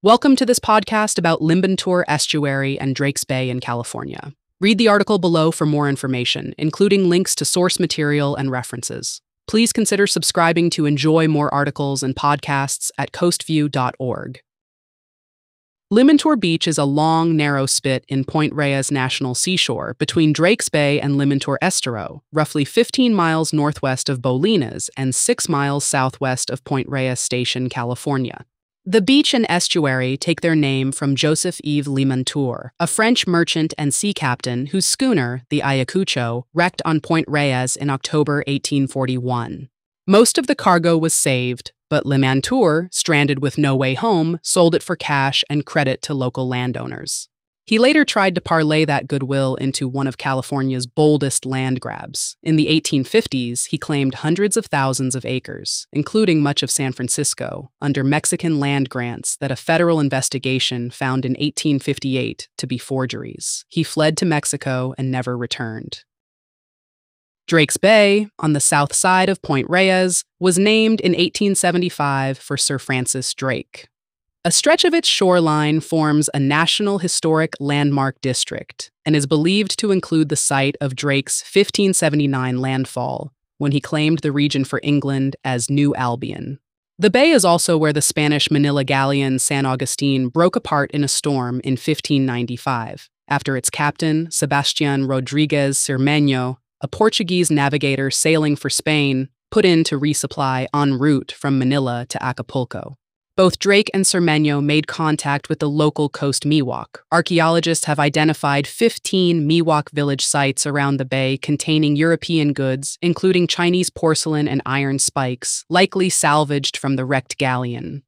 Welcome to this podcast about Limbantur Estuary and Drakes Bay in California. Read the article below for more information, including links to source material and references. Please consider subscribing to enjoy more articles and podcasts at coastview.org. Limbantur Beach is a long, narrow spit in Point Reyes National Seashore between Drakes Bay and Limbantur Estero, roughly 15 miles northwest of Bolinas and 6 miles southwest of Point Reyes Station, California. The beach and estuary take their name from Joseph-Yves Limbantur, a French merchant and sea captain whose schooner, the Ayacucho, wrecked on Point Reyes in October 1841. Most of the cargo was saved, but Limbantur, stranded with no way home, sold it for cash and credit to local landowners. He later tried to parlay that goodwill into one of California's boldest land grabs. In the 1850s, he claimed hundreds of thousands of acres, including much of San Francisco, under Mexican land grants that a federal investigation found in 1858 to be forgeries. He fled to Mexico and never returned. Drakes Bay, on the south side of Point Reyes, was named in 1875 for Sir Francis Drake. A stretch of its shoreline forms a National Historic Landmark District and is believed to include the site of Drake's 1579 landfall, when he claimed the region for England as New Albion. The bay is also where the Spanish Manila galleon San Agustin broke apart in a storm in 1595, after its captain, Sebastián Rodríguez Cermeño, a Portuguese navigator sailing for Spain, put in to resupply en route from Manila to Acapulco. Both Drake and Cermeño made contact with the local Coast Miwok. Archaeologists have identified 15 Miwok village sites around the bay containing European goods, including Chinese porcelain and iron spikes, likely salvaged from the wrecked galleon.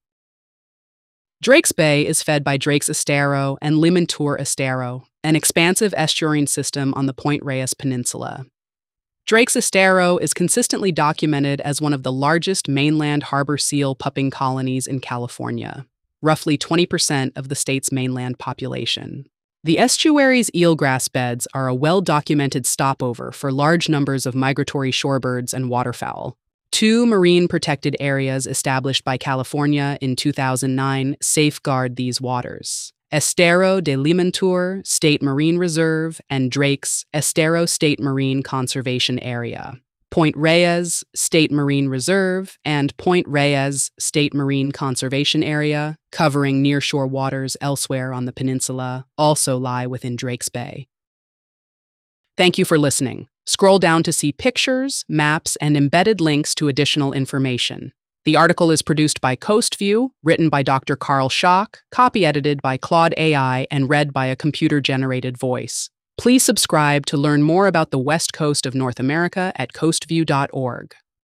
Drakes Bay is fed by Drakes Estero and Limbantur Estero, an expansive estuarine system on the Point Reyes Peninsula. Drakes Estero is consistently documented as one of the largest mainland harbor seal pupping colonies in California, roughly 20% of the state's mainland population. The estuary's eelgrass beds are a well-documented stopover for large numbers of migratory shorebirds and waterfowl. 2 marine protected areas established by California in 2009 safeguard these waters: Estero de Limbantur State Marine Reserve and Drake's Estero State Marine Conservation Area, Point Reyes State Marine Reserve and Point Reyes State Marine Conservation Area, covering nearshore waters elsewhere on the peninsula, also lie within Drakes Bay. Thank you for listening. Scroll down to see pictures, maps, and embedded links to additional information. The article is produced by CoastView, written by Dr. Carl Schock, copy-edited by Claude AI, and read by a computer-generated voice. Please subscribe to learn more about the West Coast of North America at coastview.org.